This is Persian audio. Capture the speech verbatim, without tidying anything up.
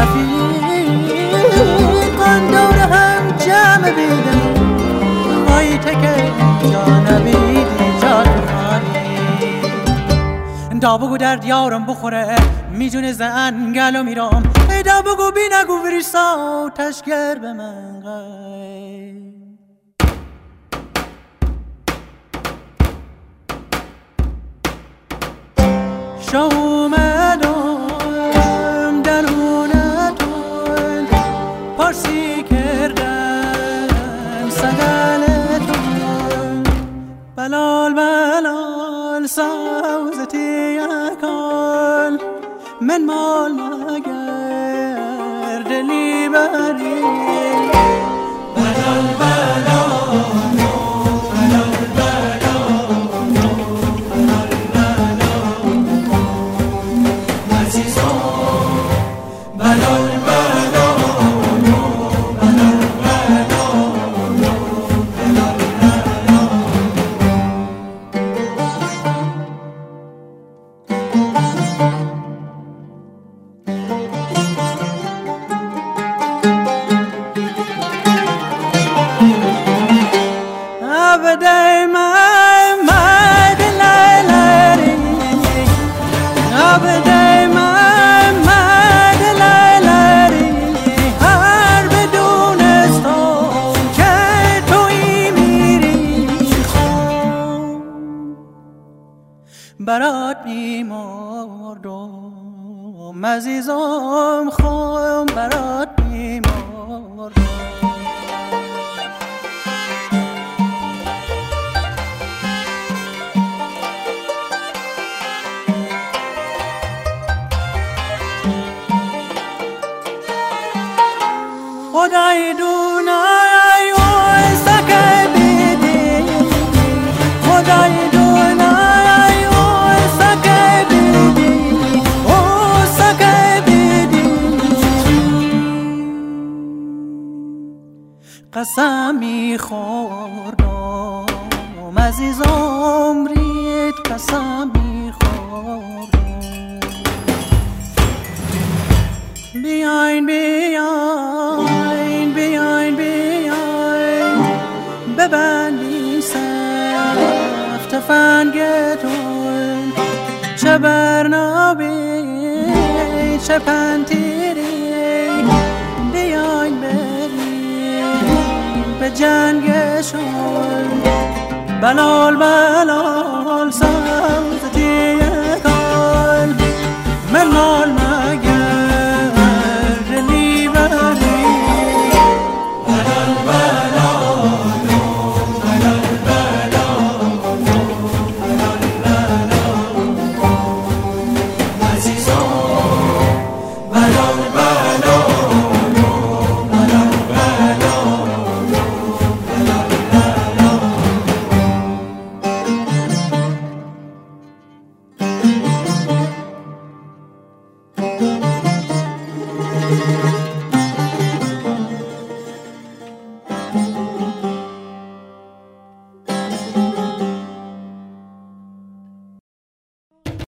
رفیقان دور هم جمع بیدم آی تکه جا نبیدی جا تمانی دا بگو درد یارم بخوره میجونه زنگلو میرم دا بگو بی نگو وریسا تشگر به من غی شومدم درونتون پارسی کردم سگلتون بلال بلال سوزتی اکال من مال مگر دلی بری بلال بلال برات بیماردم عزیزم خواهم برات بیماردم خدای دونای و سکه بیدی خدای دونای و سکه بیدی و سکه بیدی قسمی خوردم عزیزم رید قسمی خوردم بیاین بیاین بیاین بیاین ببندی سفت فنگتون چه برنابی چه پنتیری بیاین بریم به جنگشون بلال بلال سوزتی